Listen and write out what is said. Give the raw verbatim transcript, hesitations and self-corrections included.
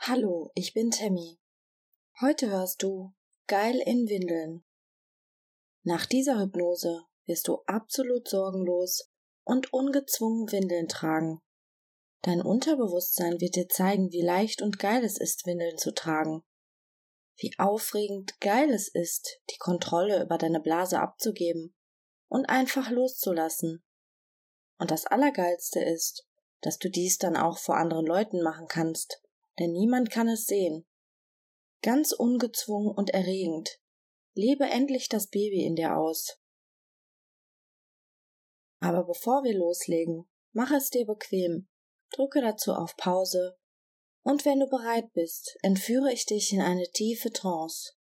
Hallo, ich bin Tammy. Heute hörst du Geil in Windeln. Nach dieser Hypnose wirst du absolut sorgenlos und ungezwungen Windeln tragen. Dein Unterbewusstsein wird dir zeigen, wie leicht und geil es ist, Windeln zu tragen. Wie aufregend geil es ist, die Kontrolle über deine Blase abzugeben und einfach loszulassen. Und das Allergeilste ist, dass du dies dann auch vor anderen Leuten machen kannst, denn niemand kann es sehen. Ganz ungezwungen und erregend. Lebe endlich das Baby in dir aus. Aber bevor wir loslegen, mach es dir bequem, drücke dazu auf Pause und wenn du bereit bist, entführe ich dich in eine tiefe Trance.